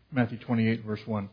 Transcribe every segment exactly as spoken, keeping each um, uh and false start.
Matthew twenty-eight, verse one.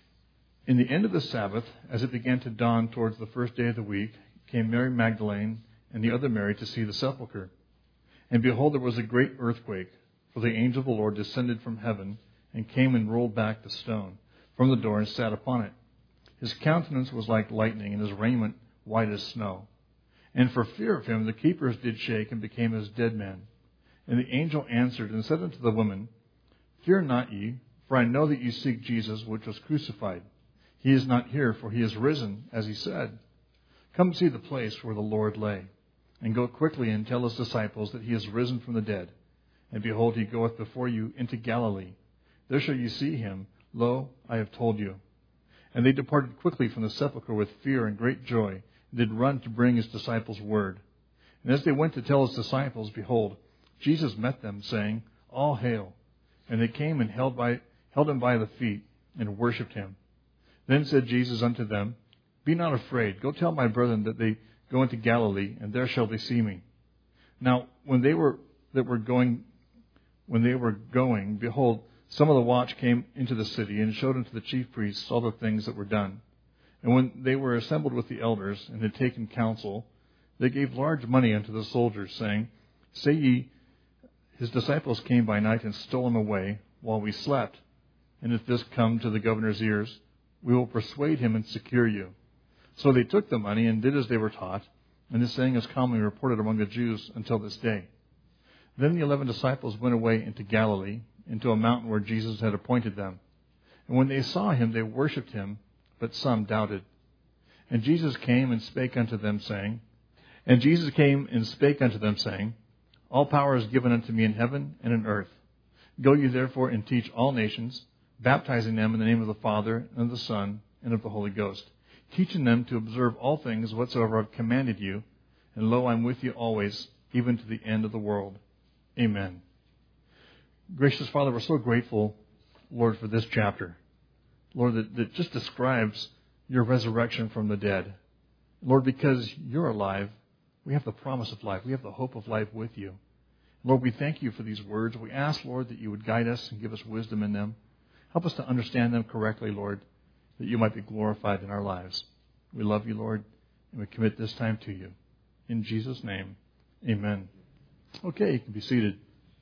In the end of the Sabbath, as it began to dawn towards the first day of the week, came Mary Magdalene and the other Mary to see the sepulchre. And behold, there was a great earthquake, for the angel of the Lord descended from heaven and came and rolled back the stone from the door and sat upon it. His countenance was like lightning, and his raiment white as snow. And for fear of him, the keepers did shake and became as dead men. And the angel answered and said unto the women, Fear not ye, for I know that ye seek Jesus, which was crucified. He is not here, for he is risen, as he said. Come see the place where the Lord lay, and go quickly and tell his disciples that he is risen from the dead. And behold, he goeth before you into Galilee. There shall you see him. Lo, I have told you. And they departed quickly from the sepulchre with fear and great joy, and did run to bring his disciples word. And as they went to tell his disciples, behold, Jesus met them, saying, All hail. And they came and held, by, held him by the feet, and worshipped him. Then said Jesus unto them, Be not afraid. Go tell my brethren that they go into Galilee, and there shall they see me. Now, when they were that were going, when they were going, behold, some of the watch came into the city, and showed unto the chief priests all the things that were done. And when they were assembled with the elders, and had taken counsel, they gave large money unto the soldiers, saying, Say ye, his disciples came by night and stole him away while we slept. And if this come to the governor's ears, we will persuade him and secure you. So they took the money and did as they were taught, and this saying is commonly reported among the Jews until this day. Then the eleven disciples went away into Galilee, into a mountain where Jesus had appointed them. And when they saw him, they worshipped him, but some doubted. And Jesus came and spake unto them, saying, And Jesus came and spake unto them, saying, All power is given unto me in heaven and in earth. Go ye therefore and teach all nations, baptizing them in the name of the Father, and of the Son, and of the Holy Ghost, teaching them to observe all things whatsoever I have commanded you. And lo, I am with you always, even to the end of the world. Amen. Gracious Father, we're so grateful, Lord, for this chapter. Lord, that, that just describes your resurrection from the dead. Lord, because you're alive, we have the promise of life. We have the hope of life with you. Lord, we thank you for these words. We ask, Lord, that you would guide us and give us wisdom in them. Help us to understand them correctly, Lord, that you might be glorified in our lives. We love you, Lord, and we commit this time to you. In Jesus' name, amen. Okay, you can be seated.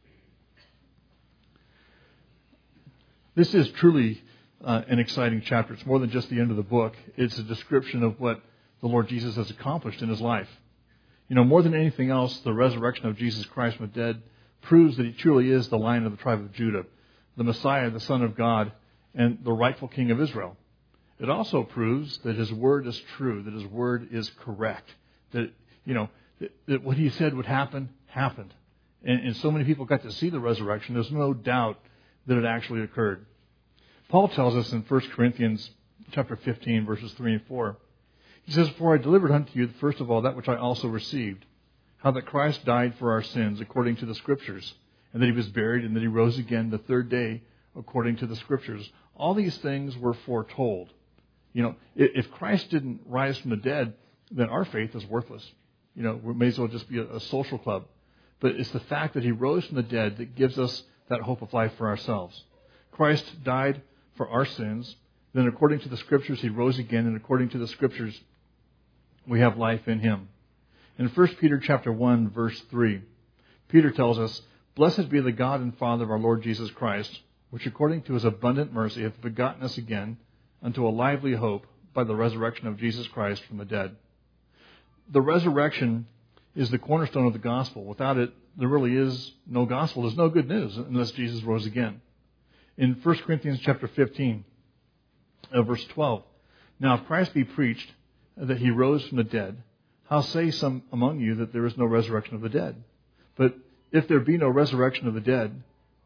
This is truly uh, an exciting chapter. It's more than just the end of the book. It's a description of what the Lord Jesus has accomplished in his life. You know, more than anything else, the resurrection of Jesus Christ from the dead proves that he truly is the Lion of the tribe of Judah, the Messiah, the Son of God, and the rightful King of Israel. It also proves that his word is true, that his word is correct, that, you know, that, that what he said would happen, happened. And, and so many people got to see the resurrection. There's no doubt that it actually occurred. Paul tells us in First Corinthians chapter fifteen, verses three and four. He says, For I delivered unto you, first of all, that which I also received, how that Christ died for our sins according to the Scriptures, and that he was buried, and that he rose again the third day according to the Scriptures. All these things were foretold. You know, if Christ didn't rise from the dead, then our faith is worthless. You know, we may as well just be a, a social club. But it's the fact that he rose from the dead that gives us that hope of life for ourselves. Christ died for our sins. Then according to the Scriptures, he rose again. And according to the Scriptures, we have life in him. In First Peter chapter one, verse three, Peter tells us, Blessed be the God and Father of our Lord Jesus Christ, which according to his abundant mercy hath begotten us again unto a lively hope by the resurrection of Jesus Christ from the dead. The resurrection is the cornerstone of the gospel. Without it, there really is no gospel. There's no good news unless Jesus rose again. In First Corinthians chapter fifteen, uh, verse twelve, Now if Christ be preached that he rose from the dead, how say some among you that there is no resurrection of the dead? But if there be no resurrection of the dead,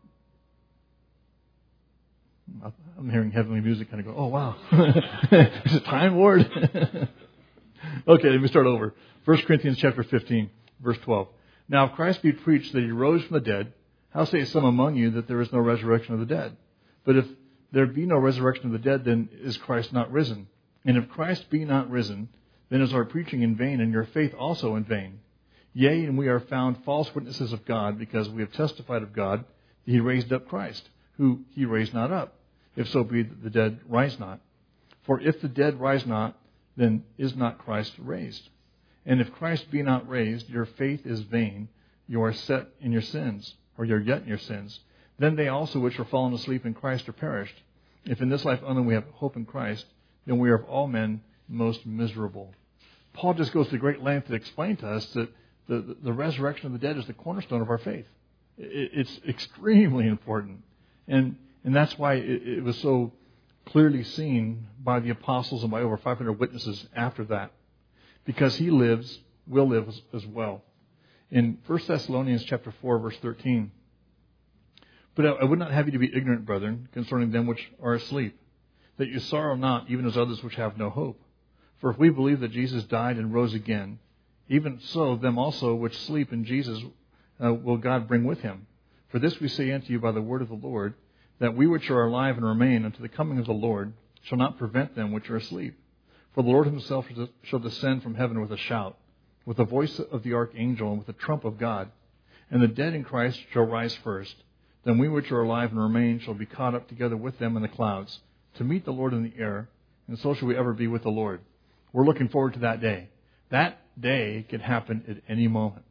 I'm hearing heavenly music kind of go, oh, wow. Is it time, Lord? Okay, let me start over. First Corinthians chapter fifteen, verse twelve. Now, if Christ be preached that he rose from the dead, how say some among you that there is no resurrection of the dead? But if there be no resurrection of the dead, then is Christ not risen? And if Christ be not risen, then is our preaching in vain, and your faith also in vain. Yea, and we are found false witnesses of God, because we have testified of God that he raised up Christ, who he raised not up, if so be that the dead rise not. For if the dead rise not, then is not Christ raised. And if Christ be not raised, your faith is vain. You are set in your sins, or you are yet in your sins. Then they also which are fallen asleep in Christ are perished. If in this life only we have hope in Christ, then we are of all men most miserable. Paul just goes to great length to explain to us that the, the, the resurrection of the dead is the cornerstone of our faith. It, it's extremely important. And, and that's why it, it was so clearly seen by the apostles and by over five hundred witnesses after that. Because he lives, will live as, as well. In First Thessalonians chapter four, verse thirteen, but I would not have you to be ignorant, brethren, concerning them which are asleep, that you sorrow not, even as others which have no hope. For if we believe that Jesus died and rose again, even so them also which sleep in Jesus uh, will God bring with him. For this we say unto you by the word of the Lord, that we which are alive and remain unto the coming of the Lord shall not prevent them which are asleep. For the Lord himself shall descend from heaven with a shout, with the voice of the archangel, and with the trump of God. And the dead in Christ shall rise first. Then we which are alive and remain shall be caught up together with them in the clouds, to meet the Lord in the air, and so shall we ever be with the Lord. We're looking forward to that day. That day could happen at any moment.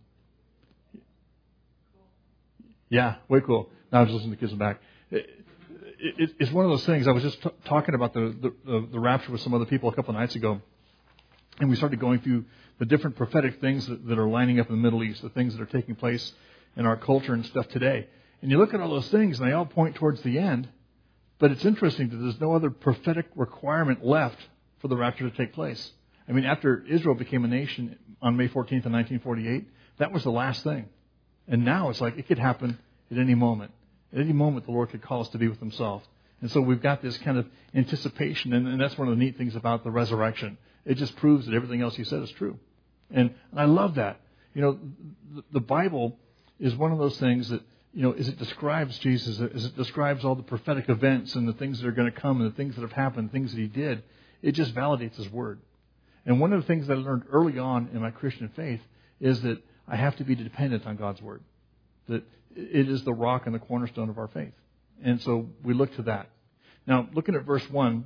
Yeah, way cool. Now I was listening to the kids in the back. It, it, it's one of those things. I was just t- talking about the, the, the rapture with some other people a couple of nights ago, and we started going through the different prophetic things that, that are lining up in the Middle East, the things that are taking place in our culture and stuff today. And you look at all those things, and they all point towards the end, but it's interesting that there's no other prophetic requirement left for the rapture to take place. I mean, after Israel became a nation on May fourteenth of nineteen forty-eight, that was the last thing. And now it's like it could happen at any moment. At any moment, the Lord could call us to be with himself. And so we've got this kind of anticipation, and, and that's one of the neat things about the resurrection. It just proves that everything else he said is true. And, and I love that. You know, the, the Bible is one of those things that, you know, as it describes Jesus, as it describes all the prophetic events and the things that are going to come and the things that have happened, things that he did, it just validates his word. And one of the things that I learned early on in my Christian faith is that I have to be dependent on God's word. That it is the rock and the cornerstone of our faith. And so we look to that. Now, looking at verse one,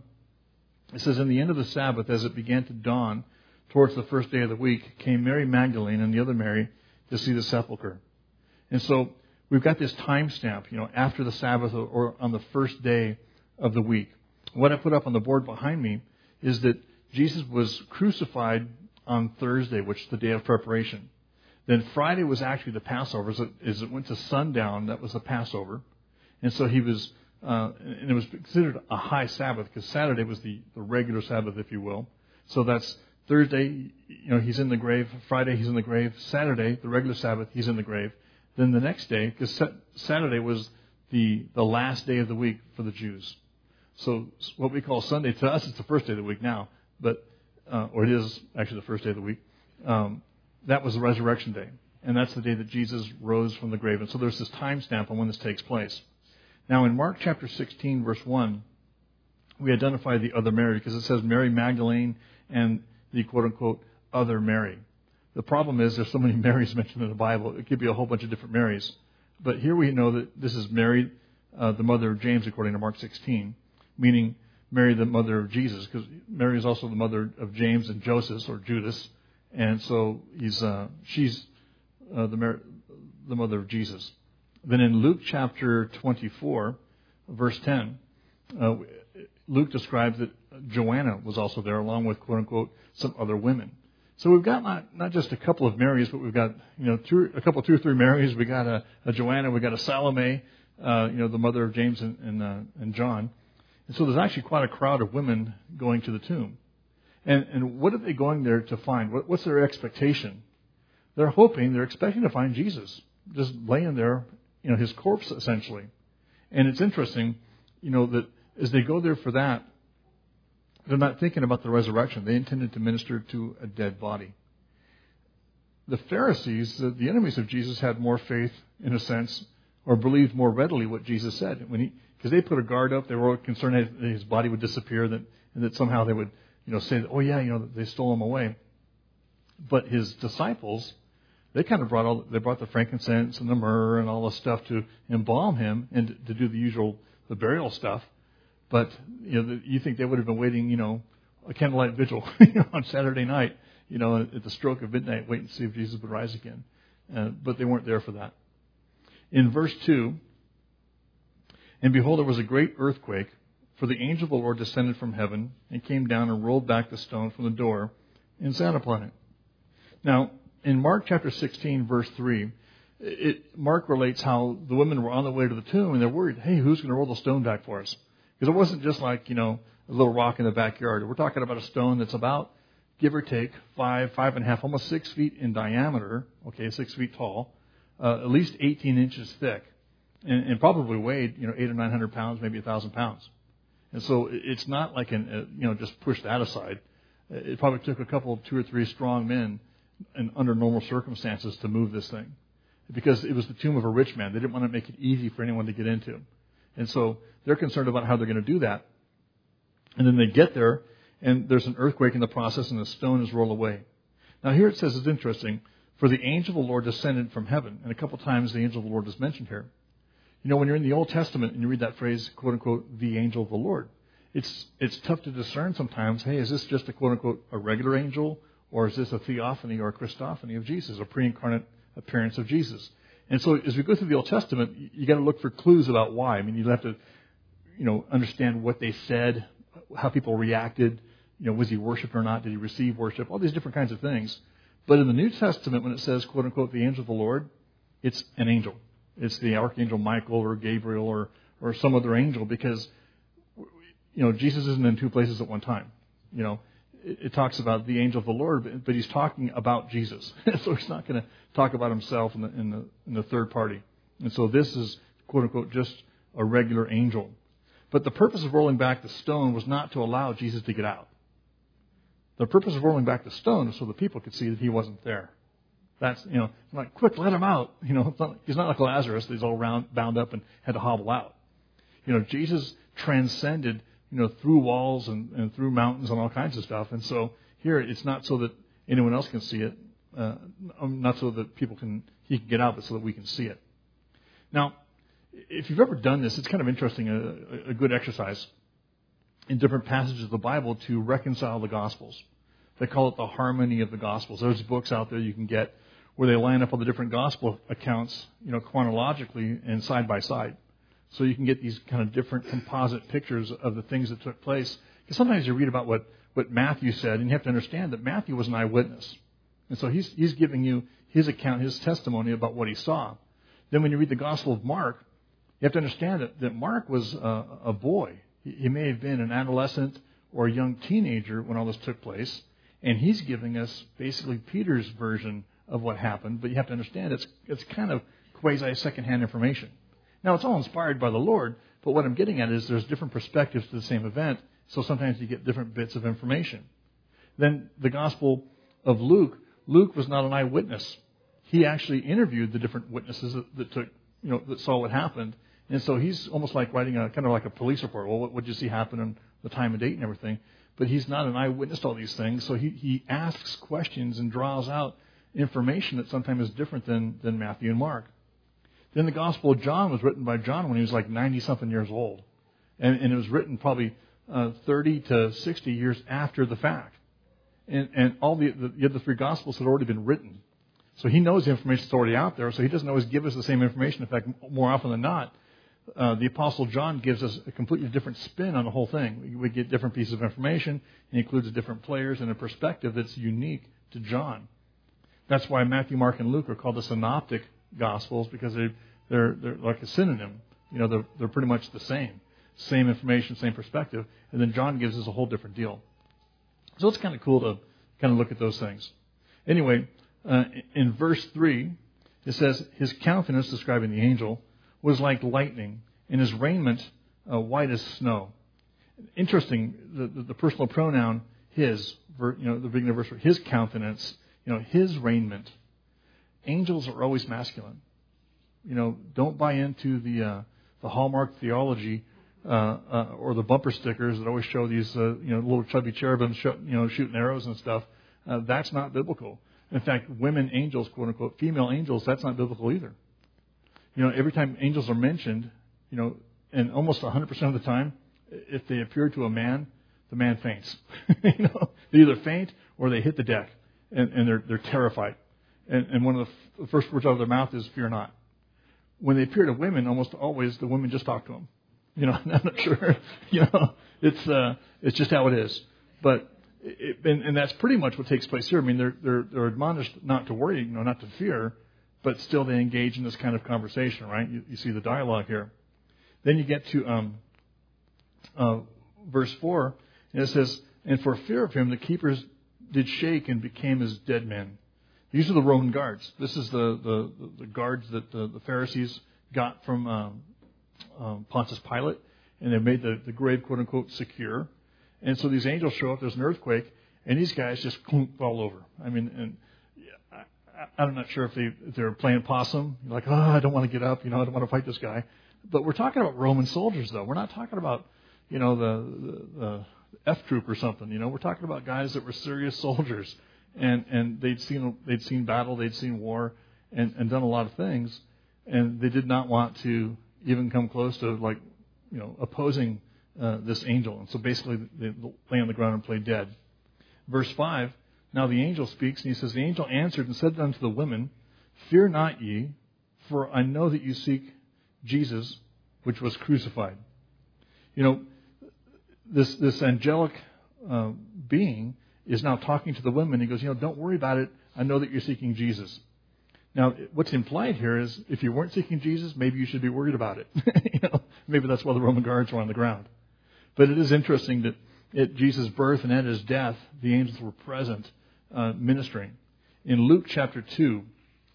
it says, in the end of the Sabbath, as it began to dawn towards the first day of the week, came Mary Magdalene and the other Mary to see the sepulchre. And so we've got this time stamp, you know, after the Sabbath or on the first day of the week. What I put up on the board behind me is that Jesus was crucified on Thursday, which is the day of preparation. Then Friday was actually the Passover. As it, as it went to sundown, that was the Passover. And so he was, uh, and it was considered a high Sabbath because Saturday was the, the regular Sabbath, if you will. So that's Thursday, you know, he's in the grave. Friday, he's in the grave. Saturday, the regular Sabbath, he's in the grave. Then the next day, because Saturday was the, the last day of the week for the Jews. So what we call Sunday, to us, it's the first day of the week now. But, uh, or it is actually the first day of the week. Um, that was the resurrection day. And that's the day that Jesus rose from the grave. And so there's this time stamp on when this takes place. Now in Mark chapter sixteen, verse one, we identify the other Mary because it says Mary Magdalene and the quote-unquote other Mary. The problem is there's so many Marys mentioned in the Bible. It could be a whole bunch of different Marys. But here we know that this is Mary, uh, the mother of James, according to Mark sixteen, meaning Mary, the mother of Jesus, because Mary is also the mother of James and Joseph, or Judas. And so he's uh, she's uh, the, Mary, the mother of Jesus. Then in Luke chapter twenty-four, verse ten, uh, Luke describes that Joanna was also there, along with, quote-unquote, some other women. So we've got not, not just a couple of Marys, but we've got, you know, two, a couple, two or three Marys. We've got a, a Joanna. We've got a Salome, uh, you know, the mother of James and, and, uh, and John. And so there's actually quite a crowd of women going to the tomb. And, and what are they going there to find? What, what's their expectation? They're hoping, they're expecting to find Jesus, just laying there, you know, his corpse, essentially. And it's interesting, you know, that as they go there for that, they're not thinking about the resurrection. They intended to minister to a dead body. The Pharisees, the, the enemies of Jesus, had more faith, in a sense, or believed more readily what Jesus said. When he, because they put a guard up, they were concerned that his body would disappear, that, and that somehow they would, you know, say, that, oh yeah, you know, they stole him away. But his disciples, they kind of brought all, they brought the frankincense and the myrrh and all the stuff to embalm him and to, to do the usual, the burial stuff. But you know, the, you think they would have been waiting, you know, a candlelight vigil you know, on Saturday night, you know, at the stroke of midnight, waiting to see if Jesus would rise again. Uh, but they weren't there for that. In verse two, and behold, there was a great earthquake, for the angel of the Lord descended from heaven and came down and rolled back the stone from the door and sat upon it. Now, in Mark chapter sixteen, verse three, it, Mark relates how the women were on the way to the tomb and they're worried, hey, who's going to roll the stone back for us? Because it wasn't just like, you know, a little rock in the backyard. We're talking about a stone that's about, give or take, five, five and a half, almost six feet in diameter, okay, six feet tall, uh, at least eighteen inches thick, and, and probably weighed, you know, eight or nine hundred pounds, maybe a thousand pounds. And so it's not like, an, uh, you know, just push that aside. It probably took a couple, two or three strong men and under normal circumstances to move this thing. Because it was the tomb of a rich man. They didn't want to make it easy for anyone to get into. And so they're concerned about how they're going to do that. And then they get there, and there's an earthquake in the process, and the stone is rolled away. Now here it says, it's interesting, for the angel of the Lord descended from heaven. And a couple times the angel of the Lord is mentioned here. You know, when you're in the Old Testament and you read that phrase, quote unquote, the angel of the Lord, it's it's tough to discern sometimes, hey, is this just a quote unquote a regular angel, or is this a theophany or a Christophany of Jesus, a pre-incarnate appearance of Jesus? And so as we go through the Old Testament, you got to look for clues about why. I mean, you have to, you know, understand what they said, how people reacted, you know, was he worshipped or not? Did he receive worship? All these different kinds of things. But in the New Testament, when it says, quote unquote, the angel of the Lord, it's an angel. It's the archangel Michael or Gabriel or, or some other angel, because, you know, Jesus isn't in two places at one time. You know, it, it talks about the angel of the Lord, but, but he's talking about Jesus. So he's not going to talk about himself in the, in the in the third party. And so this is, quote unquote, just a regular angel. But the purpose of rolling back the stone was not to allow Jesus to get out. The purpose of rolling back the stone was so the people could see that he wasn't there. That's, you know, like, quick, let him out. You know, it's not, he's not like Lazarus. He's all round, bound up and had to hobble out. You know, Jesus transcended, you know, through walls and, and through mountains and all kinds of stuff. And so here, it's not so that anyone else can see it, uh, not so that people can, he can get out, but so that we can see it. Now, if you've ever done this, it's kind of interesting, a, a good exercise in different passages of the Bible to reconcile the Gospels. They call it the harmony of the Gospels. There's books out there you can get where they line up all the different Gospel accounts, you know, chronologically and side by side. So you can get these kind of different composite pictures of the things that took place. Because sometimes you read about what, what Matthew said, and you have to understand that Matthew was an eyewitness. And so he's, he's giving you his account, his testimony about what he saw. Then when you read the Gospel of Mark, you have to understand that, that Mark was a, a boy. He, he may have been an adolescent or a young teenager when all this took place. And he's giving us basically Peter's version of what happened. But you have to understand it's it's kind of quasi secondhand information. Now, it's all inspired by the Lord. But what I'm getting at is there's different perspectives to the same event. So sometimes you get different bits of information. Then the Gospel of Luke. Luke was not an eyewitness. He actually interviewed the different witnesses that, that took, you know, that saw what happened. And so he's almost like writing a kind of like a police report. Well, what did you see happen and the time and date and everything? But he's not an eyewitness to all these things. So he, he asks questions and draws out information that sometimes is different than, than Matthew and Mark. Then the Gospel of John was written by John when he was like ninety-something years old. And, and it was written probably uh, thirty to sixty years after the fact. And, and all the, the, the other three Gospels had already been written. So he knows the information that's already out there. So he doesn't always give us the same information. In fact, more often than not, uh, the Apostle John gives us a completely different spin on the whole thing. We, we get different pieces of information. He includes different players and a perspective that's unique to John. That's why Matthew, Mark, and Luke are called the synoptic Gospels, because they, they're they're like a synonym. You know, they're they're pretty much the same, same information, same perspective. And then John gives us a whole different deal. So it's kind of cool to kind of look at those things. Anyway, uh, in verse three, it says, his countenance, describing the angel, was like lightning, and his raiment uh, white as snow. Interesting, the, the, the personal pronoun his, you know, the beginning of verse, his countenance, you know, his raiment. Angels are always masculine. You know, don't buy into the uh, the Hallmark theology uh, uh, or the bumper stickers that always show these, uh, you know, little chubby cherubim, sh- you know, shooting arrows and stuff. Uh, that's not biblical. In fact, women angels, quote unquote, female angels, that's not biblical either. You know, every time angels are mentioned, you know, and almost one hundred percent of the time, if they appear to a man, the man faints. you know, they either faint or they hit the deck, and, and they're they're terrified. And, and one of the, f- the first words out of their mouth is "fear not." When they appear to women, almost always the women just talk to them. You know, I'm not sure. You know, it's uh, it's just how it is. But it, and, and that's pretty much what takes place here. I mean, they're they're they're admonished not to worry, you know, not to fear, but still they engage in this kind of conversation, right? You, you see the dialogue here. Then you get to um, uh, verse four, and it says, "And for fear of him, the keepers did shake and became as dead men." These are the Roman guards. This is the the, the guards that the, the Pharisees got from um, um, Pontius Pilate, and they made the, the grave, quote unquote, secure. And so these angels show up. There's an earthquake, and these guys just clunk, fall over. I mean, and I, I'm not sure if they if they're playing possum. You're like, oh, I don't want to get up. You know, I don't want to fight this guy. But we're talking about Roman soldiers, though. We're not talking about, you know, the, the, the F troop or something. You know, we're talking about guys that were serious soldiers, and and they'd seen they'd seen battle, they'd seen war, and, and done a lot of things, and they did not want to even come close to like, you know, opposing uh, this angel. And so basically, they lay on the ground and play dead. Verse five. Now the angel speaks, and he says, "The angel answered and said unto the women, Fear not ye, for I know that you seek Jesus, which was crucified." You know, this this angelic uh, being is now talking to the women. He goes, you know, don't worry about it. I know that you're seeking Jesus. Now, what's implied here is if you weren't seeking Jesus, maybe you should be worried about it. you know, maybe that's why the Roman guards were on the ground. But it is interesting that at Jesus' birth and at his death, the angels were present uh, ministering. In Luke chapter two,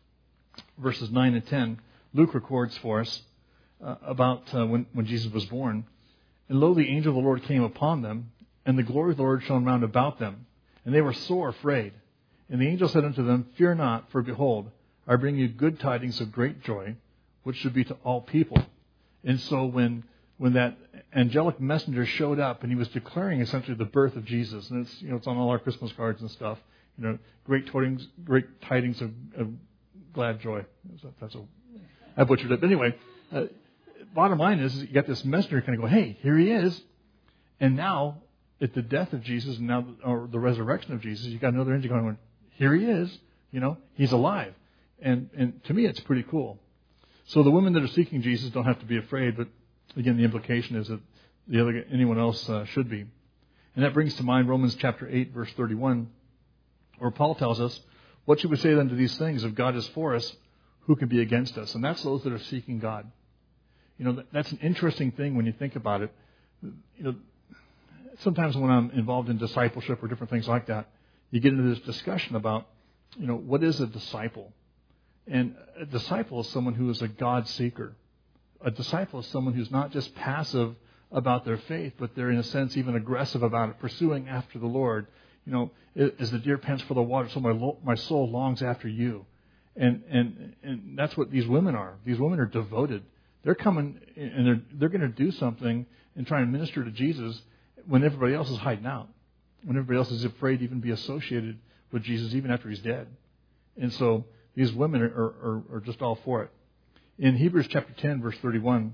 verses nine and ten, Luke records for us uh, about uh, when, when Jesus was born. "And lo, the angel of the Lord came upon them, and the glory of the Lord shone round about them, and they were sore afraid. And the angel said unto them, Fear not, for behold, I bring you good tidings of great joy, which should be to all people." And so when when that angelic messenger showed up, and he was declaring essentially the birth of Jesus, and it's you know it's on all our Christmas cards and stuff, you know, great tidings, great tidings of, of glad joy. That's a, I butchered it, but anyway. Uh, bottom line is, is you got this messenger kind of go, hey, here he is. And now, at the death of Jesus, and now or the resurrection of Jesus, you got another angel going, here he is. You know, he's alive. And and to me, it's pretty cool. So the women that are seeking Jesus don't have to be afraid. But again, the implication is that the other anyone else uh, should be. And that brings to mind Romans chapter eight, verse thirty-one, where Paul tells us, "What should we say then to these things? If God is for us, who can be against us?" And that's those that are seeking God. You know, that's an interesting thing when you think about it. You know, sometimes when I'm involved in discipleship or different things like that, you get into this discussion about, you know, what is a disciple? And a disciple is someone who is a God seeker. A disciple is someone who's not just passive about their faith, but they're in a sense even aggressive about it, pursuing after the Lord. You know, as the deer pants for the water, so my lo- my soul longs after you. And and and that's what these women are. These women are devoted. They're coming and they're they're going to do something and try and minister to Jesus when everybody else is hiding out, when everybody else is afraid to even be associated with Jesus even after he's dead. And so these women are, are, are just all for it. In Hebrews chapter ten, verse thirty-one,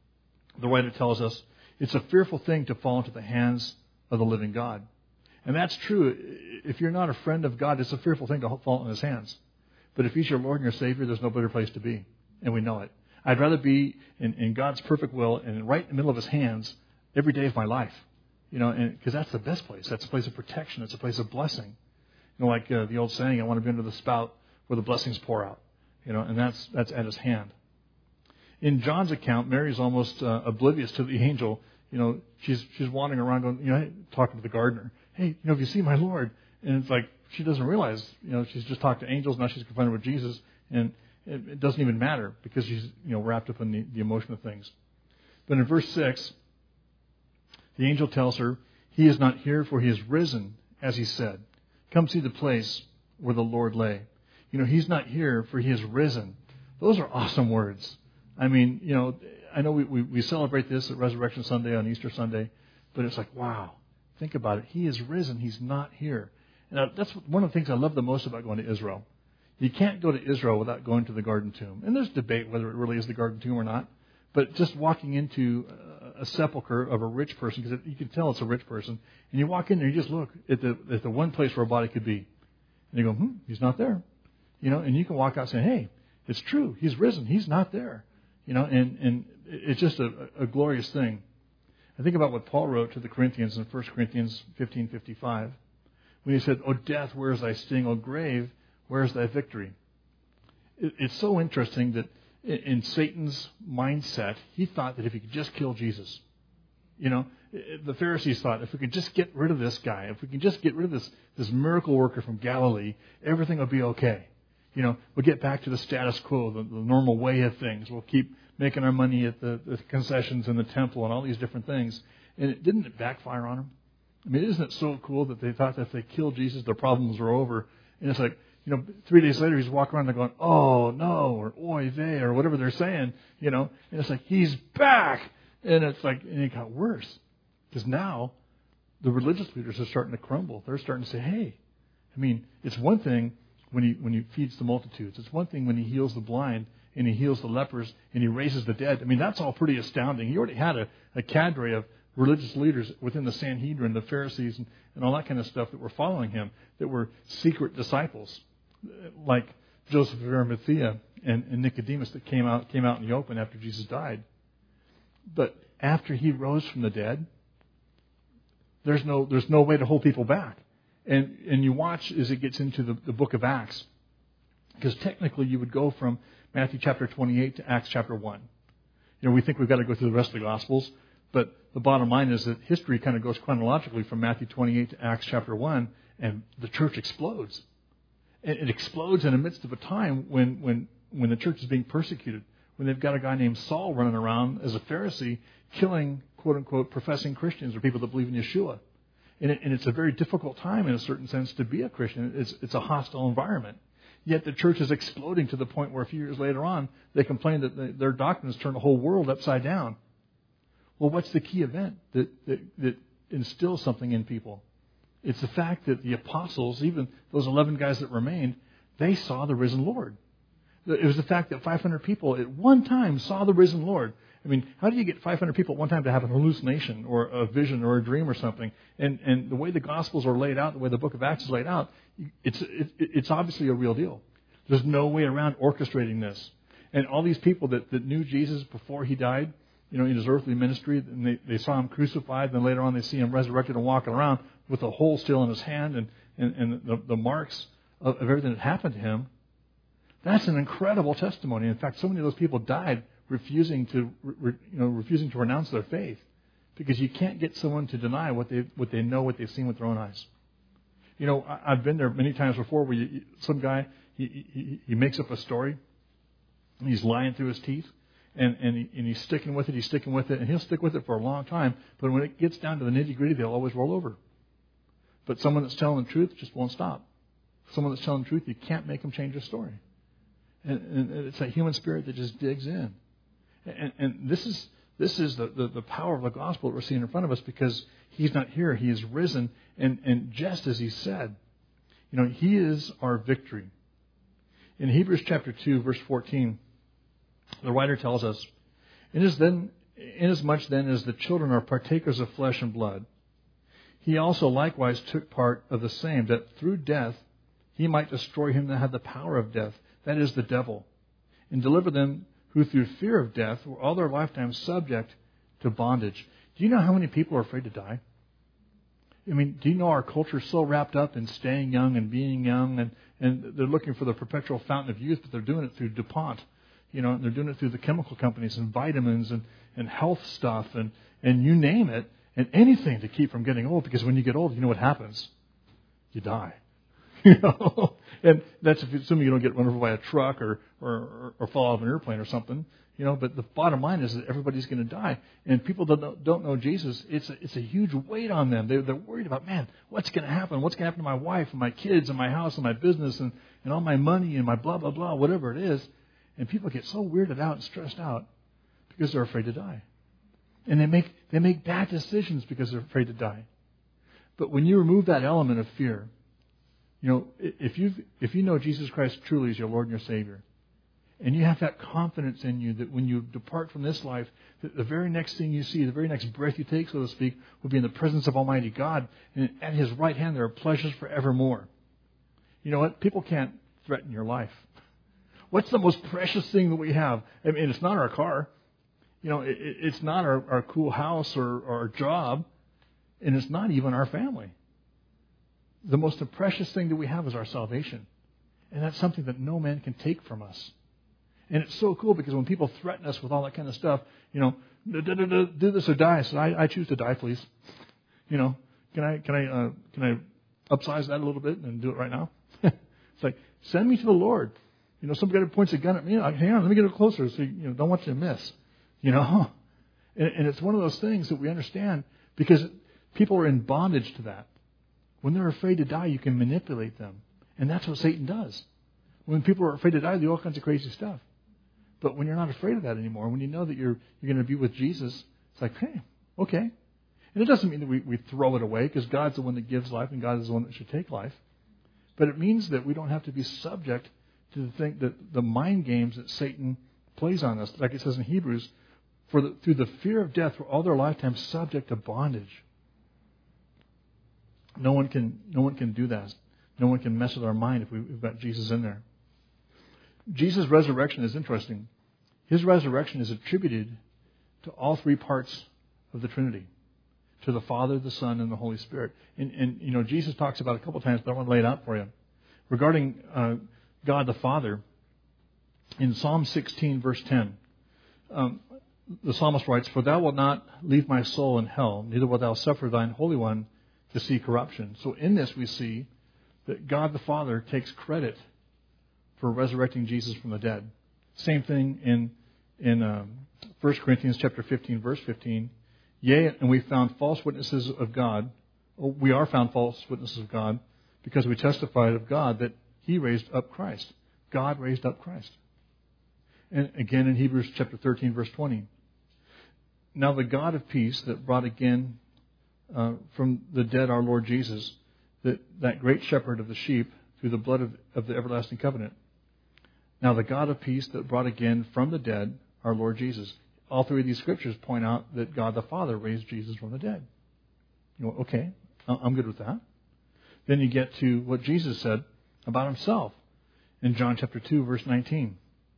the writer tells us, it's a fearful thing to fall into the hands of the living God. And that's true. If you're not a friend of God, it's a fearful thing to fall in his hands. But if he's your Lord and your Savior, there's no better place to be. And we know it. I'd rather be in, in God's perfect will and right in the middle of his hands every day of my life. You know, because that's the best place. That's a place of protection. It's a place of blessing. You know, like uh, the old saying, I want to be under the spout where the blessings pour out. You know, and that's that's at his hand. In John's account, Mary's almost uh, oblivious to the angel. You know, she's she's wandering around going, you know, hey, talking to the gardener. Hey, you know, have you seen my Lord? And it's like she doesn't realize, you know, she's just talked to angels. Now she's confronted with Jesus, and it, it doesn't even matter because she's, you know, wrapped up in the, the emotion of things. But in verse six, the angel tells her, he is not here, for he is risen, as he said. Come see the place where the Lord lay. You know, he's not here, for he is risen. Those are awesome words. I mean, you know, I know we, we, we celebrate this at Resurrection Sunday, on Easter Sunday, but it's like, wow, think about it. He is risen. He's not here. And that's one of the things I love the most about going to Israel. You can't go to Israel without going to the Garden Tomb. And there's debate whether it really is the Garden Tomb or not. But just walking into a sepulcher of a rich person, because you can tell it's a rich person, and you walk in there, you just look at the at the one place where a body could be, and you go, hmm, he's not there, you know, and you can walk out saying, hey, it's true, he's risen, he's not there, you know, and and it's just a, a glorious thing. I think about what Paul wrote to the Corinthians in First Corinthians fifteen fifty-five, when he said, "O death, where is thy sting? O grave, where is thy victory?" It, it's so interesting that in, in Satan's mindset, he thought that if he could just kill Jesus, you know, the Pharisees thought, if we could just get rid of this guy, if we can just get rid of this this miracle worker from Galilee, everything will be okay. You know, we'll get back to the status quo, the, the normal way of things. We'll keep making our money at the, the concessions in the temple and all these different things. And it didn't it backfire on them? I mean, isn't it so cool that they thought that if they killed Jesus, their problems were over? And it's like, you know, three days later, he's walking around there going, oh, no, or oy vey, or whatever they're saying, you know. And it's like, he's back. And it's like, and it got worse. Because now the religious leaders are starting to crumble. They're starting to say, hey, I mean, it's one thing when he when he feeds the multitudes. It's one thing when he heals the blind and he heals the lepers and he raises the dead. I mean, that's all pretty astounding. He already had a, a cadre of religious leaders within the Sanhedrin, the Pharisees, and, and all that kind of stuff that were following him, that were secret disciples, like Joseph of Arimathea and, and Nicodemus that came out came out in the open after Jesus died. But after he rose from the dead, there's no there's no way to hold people back. And and you watch as it gets into the, the book of Acts. Because technically you would go from Matthew chapter twenty-eight to Acts chapter one. You know, we think we've got to go through the rest of the Gospels, but the bottom line is that history kind of goes chronologically from Matthew twenty-eight to Acts chapter one, and the church explodes. And it explodes in the midst of a time when, when, when the church is being persecuted, when they've got a guy named Saul running around as a Pharisee killing, quote-unquote, professing Christians or people that believe in Yeshua. And, it, and it's a very difficult time in a certain sense to be a Christian. It's, it's a hostile environment. Yet the church is exploding to the point where a few years later on, they complain that the, their doctrines turn the whole world upside down. Well, what's the key event that, that, that instills something in people? It's the fact that the apostles, even those eleven guys that remained, they saw the risen Lord. It was the fact that five hundred people at one time saw the risen Lord. I mean, how do you get five hundred people at one time to have an hallucination or a vision or a dream or something? And and the way the Gospels are laid out, the way the book of Acts is laid out, it's it, it's obviously a real deal. There's no way around orchestrating this. And all these people that, that knew Jesus before he died, you know, in his earthly ministry, and they, they saw him crucified, then later on they see him resurrected and walking around with a hole still in his hand and, and, and the, the marks of, of everything that happened to him. That's an incredible testimony. In fact, so many of those people died refusing to, re, you know, refusing to renounce their faith, because you can't get someone to deny what they what they know, what they've seen with their own eyes. You know, I, I've been there many times before where you, some guy he, he he makes up a story, and he's lying through his teeth, and and, he, and he's sticking with it, he's sticking with it, and he'll stick with it for a long time. But when it gets down to the nitty gritty, they'll always roll over. But someone that's telling the truth just won't stop. Someone that's telling the truth, you can't make them change their story. And, and it's a human spirit that just digs in. And, and this is this is the, the, the power of the gospel that we're seeing in front of us, because he's not here. He is risen. And, and just as he said, you know, he is our victory. In Hebrews chapter two, verse fourteen, the writer tells us, Inasmuch then, inasmuch then as the children are partakers of flesh and blood, he also likewise took part of the same, that through death he might destroy him that had the power of death, that is, the devil, and deliver them who through fear of death were all their lifetime subject to bondage. Do you know how many people are afraid to die? I mean, do you know our culture is so wrapped up in staying young and being young, and, and they're looking for the perpetual fountain of youth, but they're doing it through DuPont, you know, and they're doing it through the chemical companies and vitamins and, and health stuff and, and you name it, and anything to keep from getting old, because when you get old, you know what happens? You die. You know, and that's if assuming you don't get run over by a truck or, or, or fall out of an airplane or something, you know. But the bottom line is that everybody's going to die, and people that don't, don't know Jesus, it's a, it's a huge weight on them. They're, they're worried about, man, what's going to happen? What's going to happen to my wife and my kids and my house and my business and, and all my money and my blah blah blah, whatever it is. And people get so weirded out and stressed out because they're afraid to die, and they make they make bad decisions because they're afraid to die. But when you remove that element of fear, you know, if you if you know Jesus Christ truly as your Lord and your Savior, And you have that confidence in you that when you depart from this life, that the very next thing you see, the very next breath you take, so to speak, will be in the presence of Almighty God. And at His right hand there are pleasures forevermore. You know what? People can't threaten your life. What's the most precious thing that we have? I mean, it's not our car. You know, it, it's not our, our cool house or, or our job. And it's not even our family. The most precious thing that we have is our salvation. And that's something that no man can take from us. And it's so cool because when people threaten us with all that kind of stuff, you know, do this or die. So I, I choose to die, please. You know, can I can I uh, can I upsize that a little bit and do it right now? It's like, send me to the Lord. You know, somebody points a gun at me. Like, hang on, let me get it closer. So you know, don't want you to miss. You know, and, and it's one of those things that we understand because people are in bondage to that. When they're afraid to die, you can manipulate them, and that's what Satan does. When people are afraid to die, they do all kinds of crazy stuff. But when you're not afraid of that anymore, when you know that you're you're going to be with Jesus, it's like, hey, okay. And it doesn't mean that we, we throw it away because God's the one that gives life and God is the one that should take life. But it means that we don't have to be subject to the thing that the mind games that Satan plays on us. Like it says in Hebrews, for the, through the fear of death, for all their lifetime subject to bondage. No one can no one can do that. No one can mess with our mind if we've got Jesus in there. Jesus' resurrection is interesting. His resurrection is attributed to all three parts of the Trinity, to the Father, the Son, and the Holy Spirit. And, and you know, Jesus talks about it a couple of times, but I want to lay it out for you. Regarding uh, God the Father, in Psalm sixteen, verse ten, um, the psalmist writes, "For thou wilt not leave my soul in hell, neither wilt thou suffer thine Holy One to see corruption." So in this we see that God the Father takes credit for resurrecting Jesus from the dead. Same thing in in um, First Corinthians chapter fifteen, verse fifteen. Yea, and we found false witnesses of God. We are found false witnesses of God because we testified of God that He raised up Christ. God raised up Christ. And again in Hebrews chapter thirteen, verse twenty. Now the God of peace that brought again uh, from the dead our Lord Jesus, that, that great shepherd of the sheep, through the blood of, of the everlasting covenant. Now the God of peace that brought again from the dead our Lord Jesus. All three of these scriptures point out that God the Father raised Jesus from the dead. You know, okay, I'm good with that. Then you get to what Jesus said about Himself in John chapter two, verse nineteen.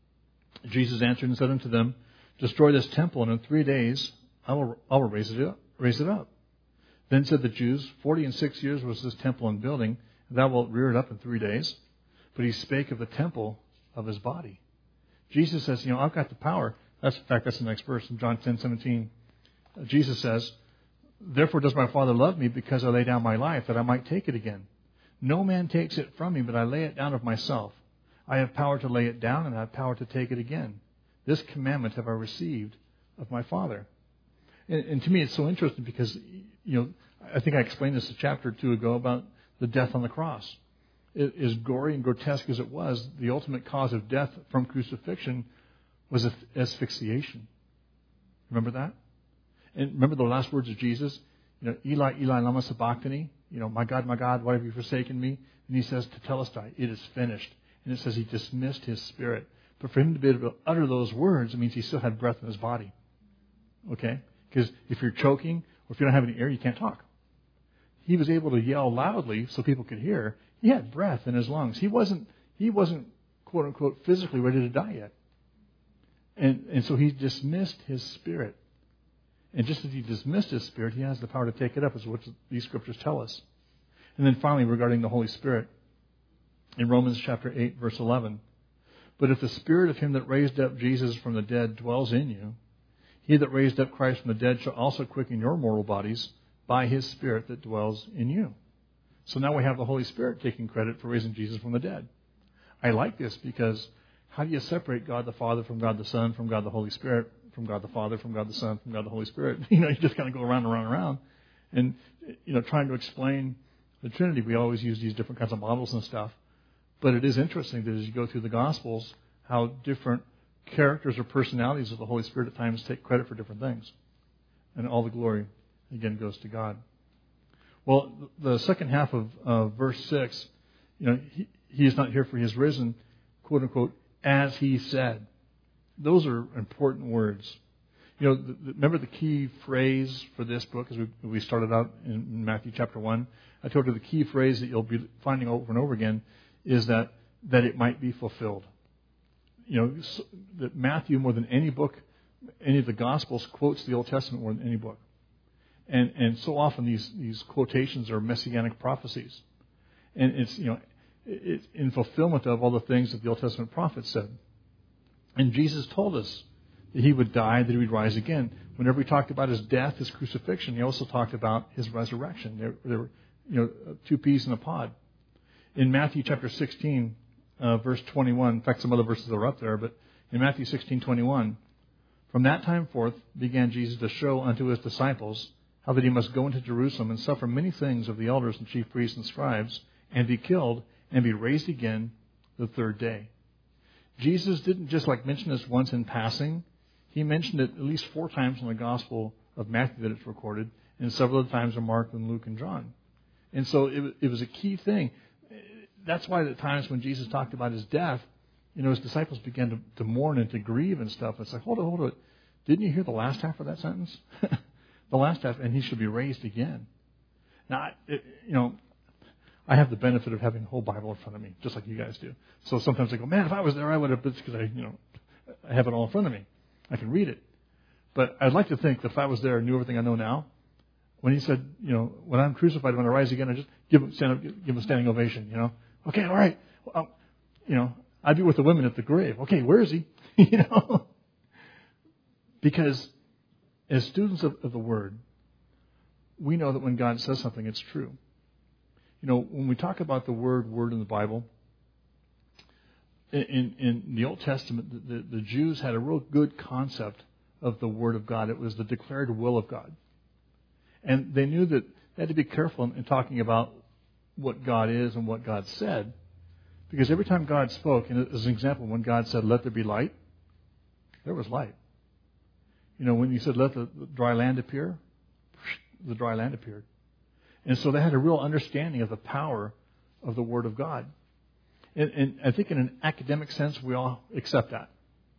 Jesus answered and said unto them, "Destroy this temple, and in three days I will, I will raise it up. Raise it up." Then said the Jews, Forty and six years was this temple in building, and thou wilt rear it up in three days. But He spake of the temple of His body. Jesus says, you know, I've got the power. That's, in fact, that's the next verse in John ten seventeen. Uh, Jesus says, "Therefore does my Father love me, because I lay down my life, that I might take it again. No man takes it from me, but I lay it down of myself. I have power to lay it down, and I have power to take it again. This commandment have I received of my Father." And, and to me, it's so interesting because, you know, I think I explained this a chapter or two ago about the death on the cross. It, as gory and grotesque as it was, the ultimate cause of death from crucifixion was asphyxiation. Remember that? And remember the last words of Jesus? You know, Eli, Eli, lama sabachthani? You know, my God, my God, why have you forsaken me? And He says to Telestai, it is finished. And it says He dismissed His spirit. But for Him to be able to utter those words, it means He still had breath in His body. Okay? Because if you're choking, or if you don't have any air, you can't talk. He was able to yell loudly so people could hear. He had breath in His lungs. He wasn't, he wasn't, quote unquote, physically ready to die yet. And, and so He dismissed His spirit. And just as He dismissed His spirit, He has the power to take it up, is what these scriptures tell us. And then finally, regarding the Holy Spirit, in Romans chapter eight, verse eleven, "But if the Spirit of Him that raised up Jesus from the dead dwells in you, He that raised up Christ from the dead shall also quicken your mortal bodies by His Spirit that dwells in you." So now we have the Holy Spirit taking credit for raising Jesus from the dead. I like this because how do you separate God the Father from God the Son, from God the Holy Spirit, from God the Father, from God the Son, from God the Holy Spirit? You know, you just kind of go around and around and around. And, you know, trying to explain the Trinity, we always use these different kinds of models and stuff. But it is interesting that as you go through the Gospels, how different characters or personalities of the Holy Spirit at times take credit for different things. And all the glory, again, goes to God. Well, the second half of uh, verse six, you know, he, he is not here for He is risen, quote unquote, as he said. Those are important words. You know, the, the, remember the key phrase for this book as we, we started out in Matthew chapter one? I told you the key phrase that you'll be finding over and over again is that, that it might be fulfilled. You know, so, that Matthew, more than any book, any of the Gospels, quotes the Old Testament more than any book. And and so often these, these quotations are messianic prophecies. And it's, you know, it's in fulfillment of all the things that the Old Testament prophets said. And Jesus told us that he would die, that he would rise again. Whenever he talked about his death, his crucifixion, he also talked about his resurrection. There, there were, you know, two peas in a pod. In Matthew chapter sixteen, uh, verse twenty-one, in fact, some other verses are up there, but in Matthew sixteen twenty-one, from that time forth began Jesus to show unto his disciples how that he must go into Jerusalem and suffer many things of the elders and chief priests and scribes, and be killed, and be raised again the third day. Jesus didn't just like mention this once in passing. He mentioned it at least four times in the Gospel of Matthew that it's recorded, and several other times in Mark and Luke and John. And so it, it was a key thing. That's why at times when Jesus talked about his death, you know, his disciples began to, to mourn and to grieve and stuff. It's like, hold on, hold on. Didn't you hear the last half of that sentence? The last half, and he shall be raised again. Now, it, you know, I have the benefit of having the whole Bible in front of me, just like you guys do. So sometimes I go, man, if I was there, I would have, because I, you know, I have it all in front of me. I can read it. But I'd like to think that if I was there and knew everything I know now, when he said, you know, when I'm crucified, when I rise again, I just give him, stand up, give him a standing ovation, you know. Okay, all right. Well, you know, I'd be with the women at the grave. Okay, where is he? You know. Because as students of, of the Word, we know that when God says something, it's true. You know, when we talk about the word, word in the Bible, in, in the Old Testament, the, the Jews had a real good concept of the Word of God. It was the declared will of God. And they knew that they had to be careful in, in talking about what God is and what God said. Because every time God spoke, and as an example, when God said, let there be light, there was light. You know, when he said, let the, the dry land appear, the dry land appeared. And so they had a real understanding of the power of the Word of God. And, and I think in an academic sense, we all accept that.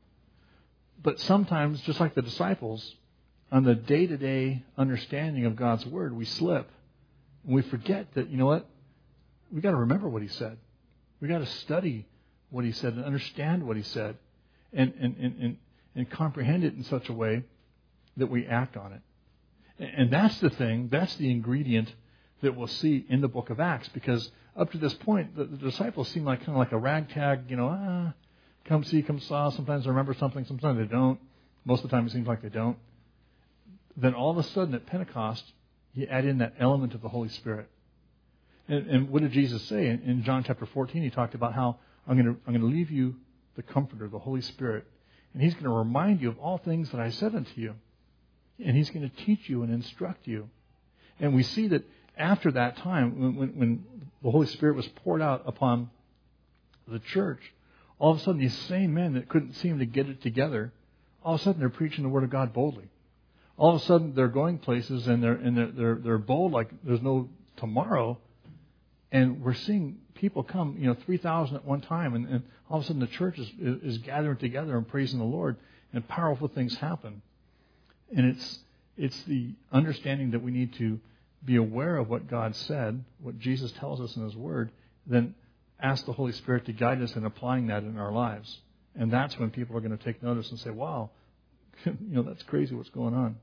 But sometimes, just like the disciples, on the day-to-day understanding of God's Word, we slip. And we forget that, you know what? We've got to remember what he said. We've got to study what he said and understand what he said. And, and, and, and, and comprehend it in such a way that we act on it. And that's the thing, that's the ingredient that we'll see in the book of Acts. Because up to this point, the, the disciples seem like kind of like a ragtag, you know, ah, come see, come saw. Sometimes they remember something, sometimes they don't. Most of the time it seems like they don't. Then all of a sudden at Pentecost, you add in that element of the Holy Spirit. And, and what did Jesus say? In, in John chapter fourteen, he talked about how I'm going to I'm going to leave you the Comforter, the Holy Spirit. And he's going to remind you of all things that I said unto you. And he's going to teach you and instruct you. And we see that after that time, when, when, when the Holy Spirit was poured out upon the church, all of a sudden these same men that couldn't seem to get it together, all of a sudden they're preaching the Word of God boldly. All of a sudden they're going places and they're and they're they're, they're bold like there's no tomorrow. And we're seeing people come, you know, three thousand at one time, and, and all of a sudden the church is, is gathering together and praising the Lord, and powerful things happen. And it's it's the understanding that we need to be aware of what God said, what Jesus tells us in His Word, then ask the Holy Spirit to guide us in applying that in our lives. And that's when people are going to take notice and say, wow, you know, that's crazy what's going on.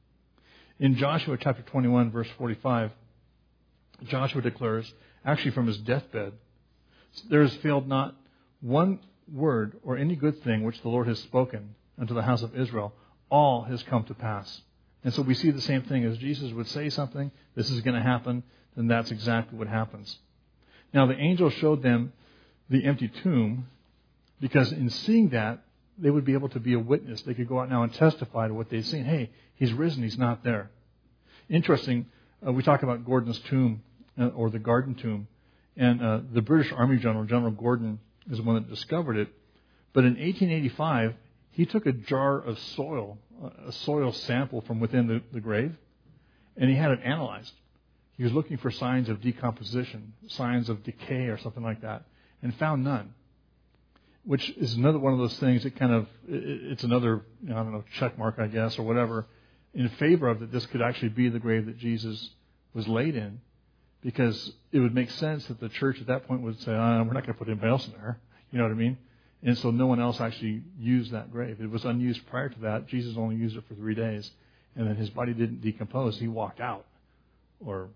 In Joshua chapter twenty-one, verse forty-five, Joshua declares, actually from his deathbed, there has failed not one word or any good thing which the Lord has spoken unto the house of Israel. All has come to pass. And so we see the same thing. As Jesus would say something, this is going to happen, then that's exactly what happens. Now the angel showed them the empty tomb because in seeing that, they would be able to be a witness. They could go out now and testify to what they've seen. Hey, he's risen, he's not there. Interesting, uh, we talk about Gordon's tomb, uh, or the Garden Tomb. And uh, the British Army General, General Gordon, is the one that discovered it. But in eighteen eighty-five, he took a jar of soil, a soil sample from within the, the grave, and he had it analyzed. He was looking for signs of decomposition, signs of decay or something like that, and found none. which is another one of those things that kind of, it's another, you know, I don't know, check mark, I guess, or whatever, in favor of that this could actually be the grave that Jesus was laid in, because it would make sense that the church at that point would say, oh, we're not going to put anybody else in there. You know what I mean? And so no one else actually used that grave. It was unused prior to that. Jesus only used it for three days. And then his body didn't decompose. He walked out or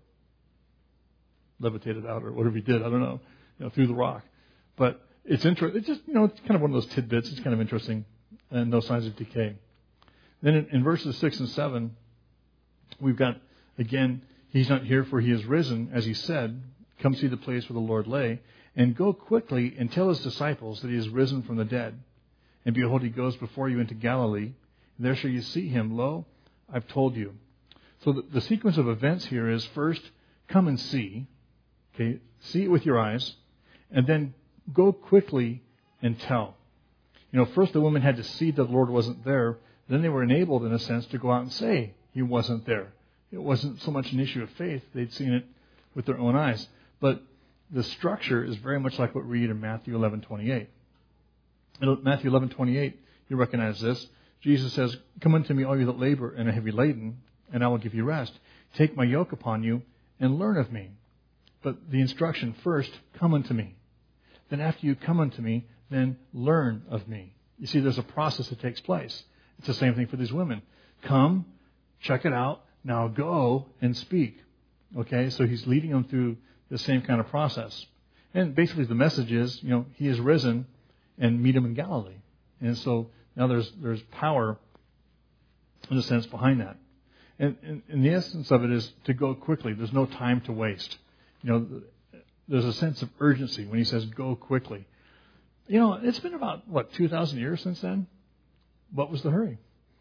levitated out or whatever he did. I don't know, you know, through the rock. But it's interesting. It's just, you know, it's kind of one of those tidbits. It's kind of interesting. And no signs of decay. Then in, in verses six and seven, we've got, again, he's not here for he is risen, as he said. Come see the place where the Lord lay. And go quickly and tell his disciples that he is risen from the dead. And behold, he goes before you into Galilee. And there shall you see him. Lo, I've told you. So the, the sequence of events here is first, come and see. Okay, see it with your eyes. And then go quickly and tell. You know, first the women had to see that the Lord wasn't there. Then they were enabled, in a sense, to go out and say he wasn't there. It wasn't so much an issue of faith. They'd seen it with their own eyes. But the structure is very much like what we read in Matthew eleven twenty-eight. In Matthew eleven twenty-eight, you recognize this. Jesus says, come unto me, all you that labor and are heavy laden, and I will give you rest. Take my yoke upon you and learn of me. But the instruction first, come unto me. Then after you come unto me, then learn of me. You see, there's a process that takes place. It's the same thing for these women. Come, check it out, now go and speak. Okay, so he's leading them through the same kind of process. And basically the message is, you know, he is risen, and meet him in Galilee. And so now there's there's power, in a sense, behind that. And, and, and the essence of it is to go quickly. There's no time to waste. You know, there's a sense of urgency when he says go quickly. You know, it's been about, what, two thousand years since then? What was the hurry?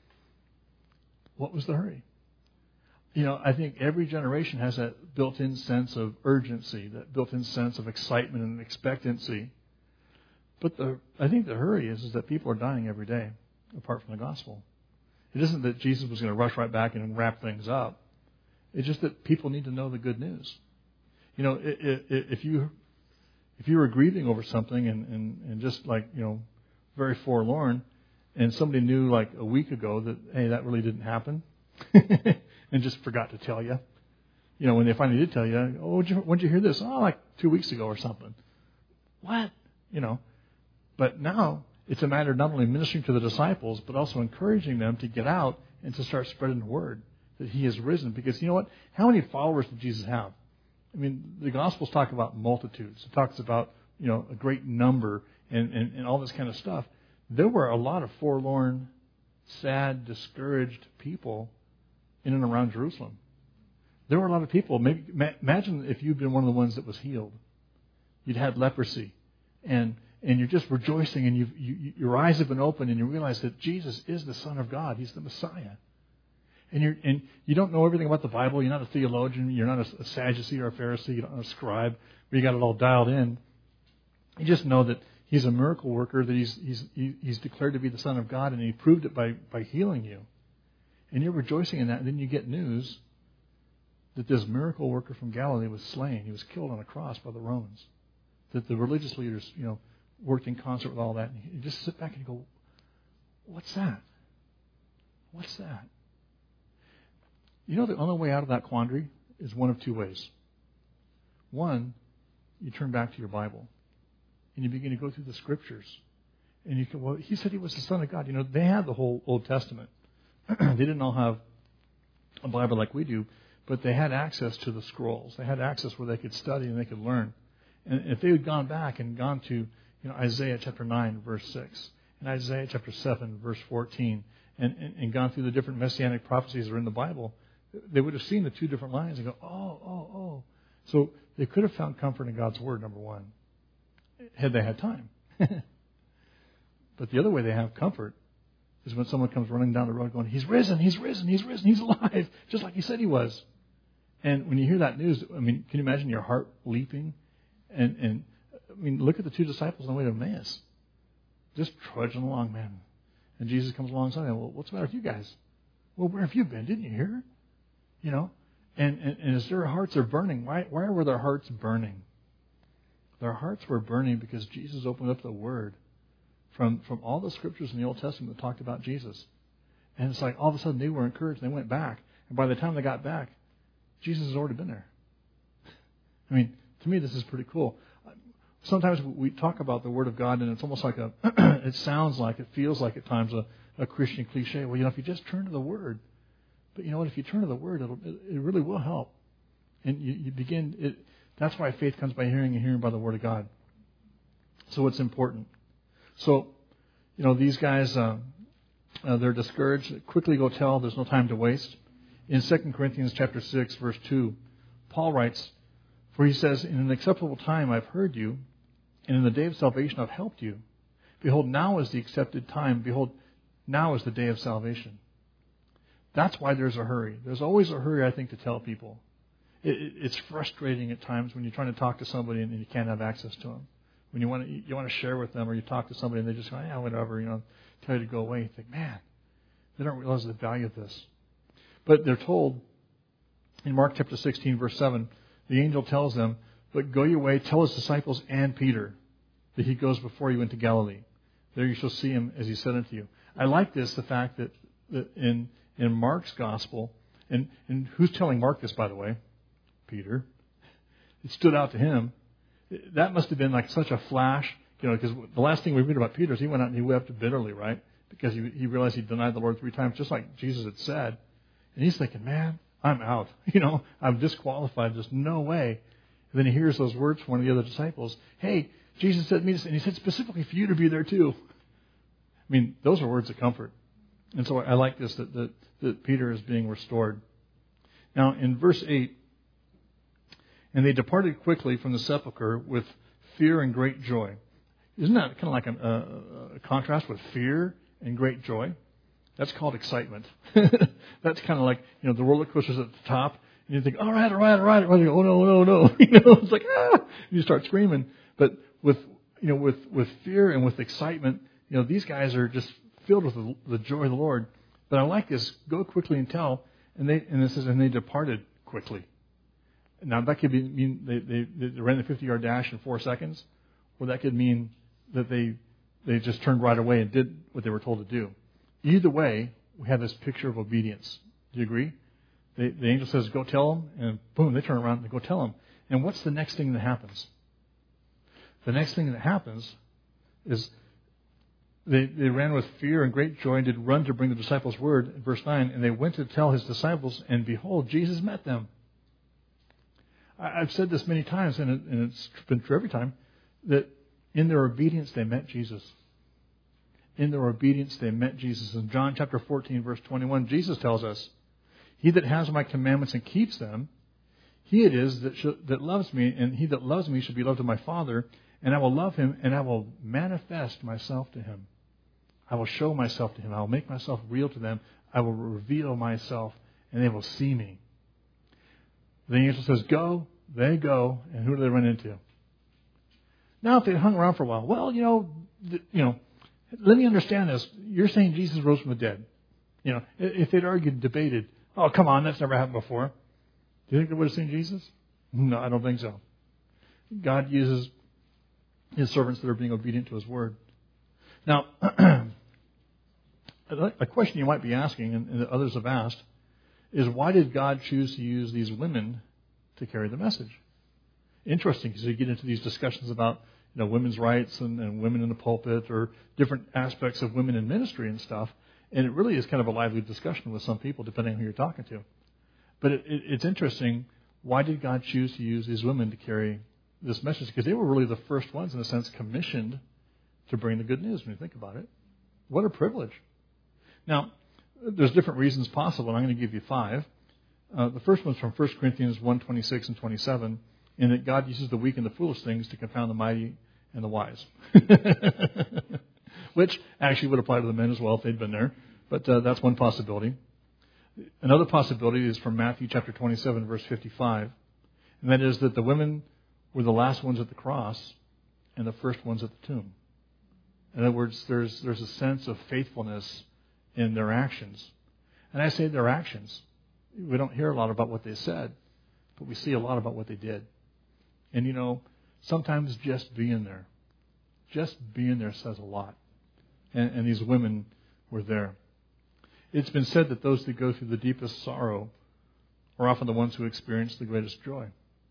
What was the hurry? You know, I think every generation has that built-in sense of urgency, that built-in sense of excitement and expectancy. But the, I think the hurry is, is that people are dying every day, apart from the gospel. It isn't that Jesus was going to rush right back and wrap things up. It's just that people need to know the good news. You know, it, it, if you if you were grieving over something and, and, and just like, you know, very forlorn, and somebody knew like a week ago that, hey, that really didn't happen, and just forgot to tell you. You know, when they finally did tell you, oh, when did you, when did you hear this? Oh, like two weeks ago or something. What? You know. But now it's a matter of not only ministering to the disciples, but also encouraging them to get out and to start spreading the word that he is risen. Because you know what? How many followers did Jesus have? I mean, the Gospels talk about multitudes. It talks about, you know, a great number and, and, and all this kind of stuff. There were a lot of forlorn, sad, discouraged people in and around Jerusalem. There were a lot of people. Maybe imagine if you'd been one of the ones that was healed. You'd had leprosy, and and you're just rejoicing, and you've, you, your eyes have been opened, and you realize that Jesus is the Son of God. He's the Messiah. And you're and you don't know everything about the Bible. You're not a theologian. You're not a, a Sadducee or a Pharisee. You're not a scribe where you got it all dialed in. You just know that he's a miracle worker, that he's he's he's declared to be the Son of God, and he proved it by, by healing you. And you're rejoicing in that, and then you get news that this miracle worker from Galilee was slain. He was killed on a cross by the Romans. That the religious leaders, you know, worked in concert with all that. And you just sit back and you go, what's that? What's that? You know, the only way out of that quandary is one of two ways. One, you turn back to your Bible and you begin to go through the Scriptures. And you can, well, he said he was the Son of God. You know, they had the whole Old Testament. They didn't all have a Bible like we do, but they had access to the scrolls. They had access where they could study and they could learn. And if they had gone back and gone to, you know, Isaiah chapter nine, verse six, and Isaiah chapter seven, verse fourteen, and, and, and gone through the different messianic prophecies that are in the Bible, they would have seen the two different lines and go, oh, oh, oh. So they could have found comfort in God's Word, number one, had they had time. But the other way they have comfort is when someone comes running down the road going, he's risen, he's risen, he's risen, he's alive, just like he said he was. And when you hear that news, I mean, can you imagine your heart leaping? And, and I mean, look at the two disciples on the way to Emmaus. Just trudging along, man. And Jesus comes alongside them. Well, what's the matter with you guys? Well, where have you been? Didn't you hear? You know? And, and, and as their hearts are burning, why, why were their hearts burning? Their hearts were burning because Jesus opened up the Word from, from all the scriptures in the Old Testament that talked about Jesus. And it's like all of a sudden they were encouraged and they went back. And by the time they got back, Jesus has already been there. I mean, to me, this is pretty cool. Sometimes we talk about the Word of God, and it's almost like a, it sounds like, it feels like at times a, a Christian cliche. Well, you know, if you just turn to the Word. But you know what? If you turn to the Word, it'll, it, it really will help. And you, you begin, it, that's why faith comes by hearing and hearing by the Word of God. So it's important. So, you know, these guys, uh, uh, they're discouraged. Quickly go tell, there's no time to waste. In Second Corinthians chapter six, verse two, Paul writes, for he says, in an acceptable time I've heard you, and in the day of salvation I've helped you. Behold, now is the accepted time. Behold, now is the day of salvation. That's why there's a hurry. There's always a hurry, I think, to tell people. It, it, it's frustrating at times when you're trying to talk to somebody and you can't have access to them. When you want to, you want to share with them, or you talk to somebody and they just go, yeah, whatever, you know, tell you to go away. You think, man, they don't realize the value of this. But they're told in Mark chapter sixteen, verse seven, the angel tells them, but go your way, tell his disciples and Peter that he goes before you into Galilee. There you shall see him as he said unto you. I like this, the fact that, that in, in Mark's gospel, and, and who's telling Mark this, by the way? Peter. It stood out to him. That must have been like such a flash, you know, because the last thing we read about Peter is he went out and he wept bitterly, right? Because he, he realized he denied the Lord three times, just like Jesus had said. And he's thinking, man, I'm out. You know, I'm disqualified. There's no way. And then he hears those words from one of the other disciples. Hey, Jesus said to me, and he said specifically for you to be there too. I mean, those are words of comfort. And so I like this, that, that, that Peter is being restored. Now, in verse eight, and they departed quickly from the sepulchre with fear and great joy. Isn't that kind of like a, a, a contrast with fear and great joy? That's called excitement. That's kind of like, you know, the roller coaster's at the top, and you think, all right, all right, all right, all right. Oh no, no, no. You know, it's like, ah, and you start screaming. But with, you know, with, with fear and with excitement, you know, these guys are just filled with the, the joy of the Lord. But I like this, go quickly and tell, and they, and it says, and they departed quickly. Now that could be, mean they, they, they ran the fifty-yard dash in four seconds, or that could mean that they, they just turned right away and did what they were told to do. Either way, we have this picture of obedience. Do you agree? The, the angel says, go tell them, and boom, they turn around and they go tell them. And what's the next thing that happens? The next thing that happens is they, they ran with fear and great joy and did run to bring the disciples word, in verse nine, and they went to tell his disciples, and behold, Jesus met them. I, I've said this many times, and, it, and it's been true every time, that in their obedience they met Jesus. In their obedience, they met Jesus. In John chapter fourteen, verse twenty-one, Jesus tells us, he that has my commandments and keeps them, he it is that, sh- that loves me, and he that loves me shall be loved of my Father, and I will love him, and I will manifest myself to him. I will show myself to him. I will make myself real to them. I will reveal myself, and they will see me. The angel says, go. They go, and who do they run into? Now, if they hung around for a while, well, you know, th- you know, let me understand this. You're saying Jesus rose from the dead. You know, if they'd argued, debated, oh, come on, that's never happened before. Do you think they would have seen Jesus? No, I don't think so. God uses his servants that are being obedient to his word. Now, a question you might be asking, and that others have asked, is why did God choose to use these women to carry the message? Interesting, because you get into these discussions about, you know, women's rights and, and women in the pulpit, or different aspects of women in ministry and stuff. And it really is kind of a lively discussion with some people, depending on who you're talking to. But it, it, it's interesting, why did God choose to use these women to carry this message? Because they were really the first ones, in a sense, commissioned to bring the good news, when you think about it. What a privilege. Now, there's different reasons possible, and I'm going to give you five. Uh, the first one's from First Corinthians one, twenty-six and twenty-seven, in that God uses the weak and the foolish things to confound the mighty and the wise. Which actually would apply to the men as well if they'd been there. But uh, that's one possibility. Another possibility is from Matthew chapter twenty-seven, verse fifty-five. And that is that the women were the last ones at the cross and the first ones at the tomb. In other words, there's there's a sense of faithfulness in their actions. And I say their actions. We don't hear a lot about what they said, but we see a lot about what they did. And, you know, sometimes just being there, just being there says a lot. And, and these women were there. It's been said that those that go through the deepest sorrow are often the ones who experience the greatest joy.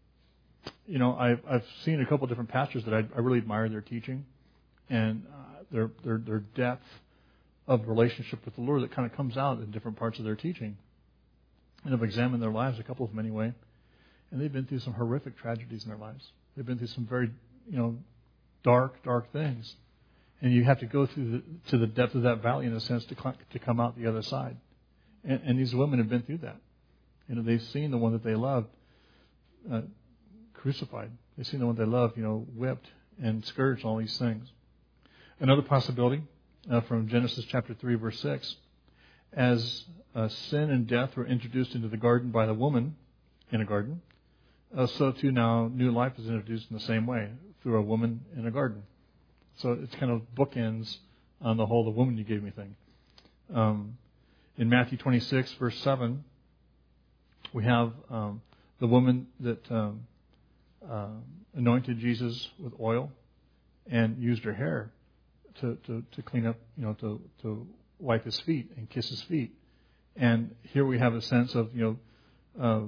You know, I've, I've seen a couple of different pastors that I, I really admire their teaching and uh, their, their their depth of relationship with the Lord that kind of comes out in different parts of their teaching. And I've examined their lives, a couple of them anyway, and they've been through some horrific tragedies in their lives. They've been through some very, you know, dark, dark things. And you have to go through the, to the depth of that valley, in a sense, to to come out the other side. And, and these women have been through that. You know, they've seen the one that they loved uh, crucified. They've seen the one they loved, you know, whipped and scourged, all these things. Another possibility uh, from Genesis chapter three, verse six, as uh, sin and death were introduced into the garden by the woman in a garden, uh, so too now new life is introduced in the same way through a woman in a garden. So it's kind of bookends on the whole the woman you gave me thing. Um, in Matthew twenty-six, verse seven, we have um, the woman that um, uh, anointed Jesus with oil and used her hair to, to, to clean up, you know, to, to wipe his feet and kiss his feet. And here we have a sense of, you know, uh,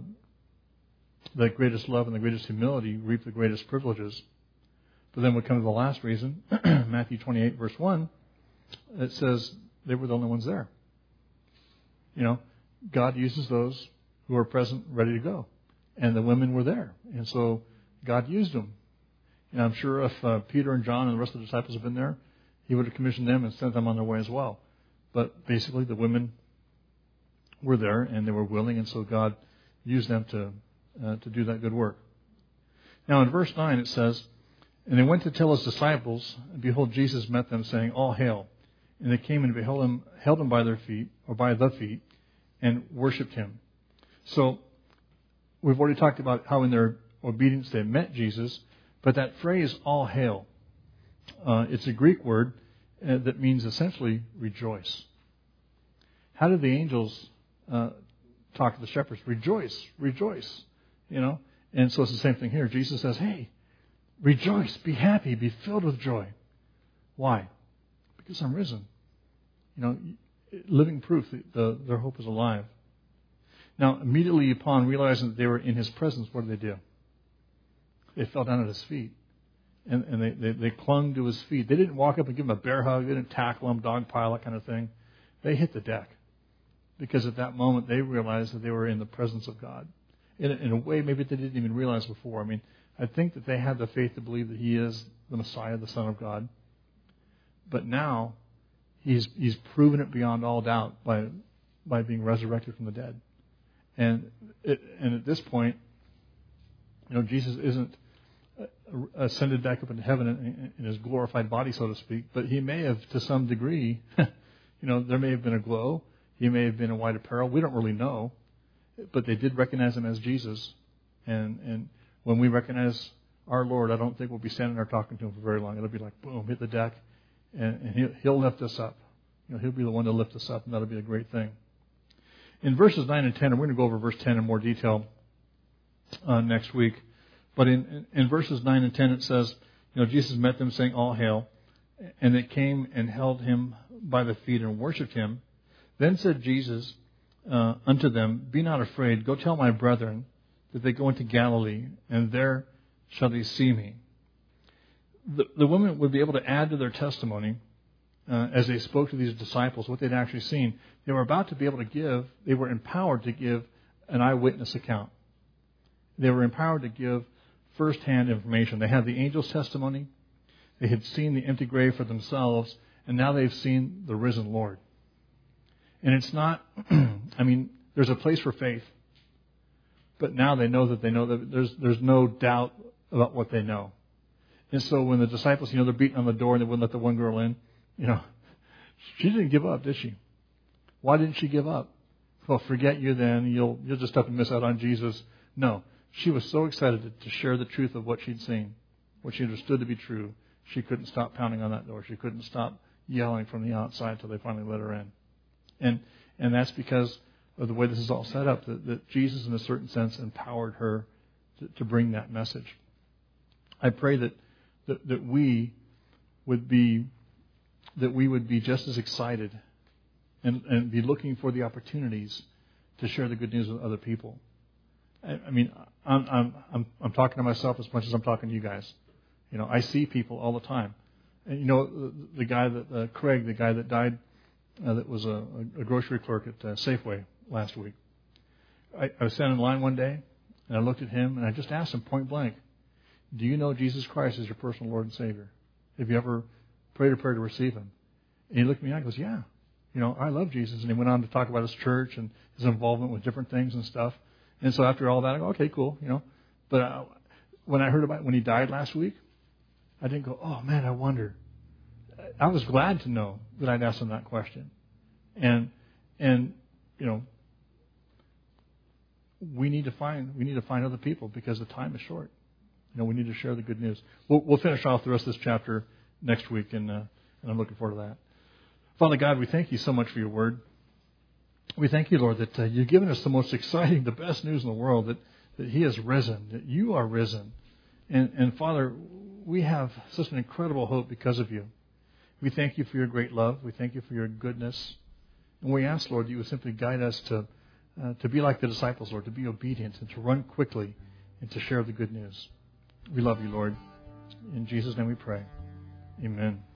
the greatest love and the greatest humility reap the greatest privileges. But then we come to the last reason, Matthew twenty-eight, verse one, it says they were the only ones there. You know, God uses those who are present, ready to go. And the women were there. And so God used them. And I'm sure if uh, Peter and John and the rest of the disciples had been there, he would have commissioned them and sent them on their way as well. But basically the women were there and they were willing, and so God used them to uh, to do that good work. Now in verse nine it says, and they went to tell his disciples, and behold, Jesus met them, saying, all hail. And they came and beheld him, held him by their feet, or by the feet, and worshipped him. So we've already talked about how in their obedience they met Jesus, but that phrase, all hail, uh, it's a Greek word uh, that means essentially rejoice. How did the angels uh, talk to the shepherds? Rejoice, rejoice, you know. And so it's the same thing here. Jesus says, hey, rejoice, be happy, be filled with joy. Why? Because I'm risen. You know, living proof that the, their hope is alive. Now, immediately upon realizing that they were in his presence, what did they do? They fell down at his feet. And, and they, they, they clung to his feet. They didn't walk up and give him a bear hug. They didn't tackle him, dog pile, that kind of thing. They hit the deck. Because at that moment, they realized that they were in the presence of God. In a, in a way, maybe they didn't even realize before. I mean, I think that they had the faith to believe that he is the Messiah, the Son of God. But now, he's he's proven it beyond all doubt by by being resurrected from the dead. And it, and at this point, you know, Jesus isn't ascended back up into heaven in, in his glorified body, so to speak, but he may have, to some degree, you know, there may have been a glow. He may have been in white apparel. We don't really know. But they did recognize him as Jesus. And and when we recognize our Lord, I don't think we'll be standing there talking to him for very long. It'll be like, boom, hit the deck, and, and he'll, he'll lift us up. You know, he'll be the one to lift us up, and that'll be a great thing. In verses nine and ten, and we're going to go over verse ten in more detail uh, next week. But in, in, in verses nine and ten, it says, you know, Jesus met them, saying, all hail. And they came and held him by the feet and worshipped him. Then said Jesus uh, unto them, be not afraid. Go tell my brethren that they go into Galilee, and there shall they see me. The, the women would be able to add to their testimony uh, as they spoke to these disciples what they'd actually seen. They were about to be able to give, they were empowered to give an eyewitness account. They were empowered to give first-hand information. They had the angel's testimony. They had seen the empty grave for themselves, and now they've seen the risen Lord. And it's not, I mean, there's a place for faith, but now they know that they know that there's there's no doubt about what they know. And so when the disciples, you know, they're beating on the door and they wouldn't let the one girl in, you know, she didn't give up, did she? Why didn't she give up? Well, forget you then. You'll you'll just have to miss out on Jesus. No. She was so excited to, to share the truth of what she'd seen, what she understood to be true. She couldn't stop pounding on that door. She couldn't stop yelling from the outside until they finally let her in. And and that's because of the way this is all set up, that, that Jesus, in a certain sense, empowered her to, to bring that message. I pray that, that, that we would be that we would be just as excited and, and be looking for the opportunities to share the good news with other people. I, I mean, I'm, I'm, I'm, I'm talking to myself as much as I'm talking to you guys. You know, I see people all the time. And, you know, the, the guy that, uh, Craig, the guy that died, uh, that was a, a grocery clerk at uh, Safeway last week. I, I was standing in line one day, and I looked at him, and I just asked him point blank, do you know Jesus Christ as your personal Lord and Savior? Have you ever prayed a prayer to receive Him? And he looked at me and I goes, yeah. You know, I love Jesus. And he went on to talk about his church and his involvement with different things and stuff. And so after all that, I go, okay, cool, you know. But uh, when I heard about when he died last week, I didn't go, oh, man, I wonder. I was glad to know that I'd asked him that question. And, and you know, we need to find we need to find other people because the time is short. You know, we need to share the good news. We'll, we'll finish off the rest of this chapter next week, and, uh, and I'm looking forward to that. Father God, we thank you so much for your word. We thank you, Lord, that uh, you've given us the most exciting, the best news in the world, that, that He has risen, that you are risen. And, and Father, we have such an incredible hope because of you. We thank you for your great love. We thank you for your goodness. And we ask, Lord, that you would simply guide us to, uh, to be like the disciples, Lord, to be obedient and to run quickly and to share the good news. We love you, Lord. In Jesus' name we pray. Amen.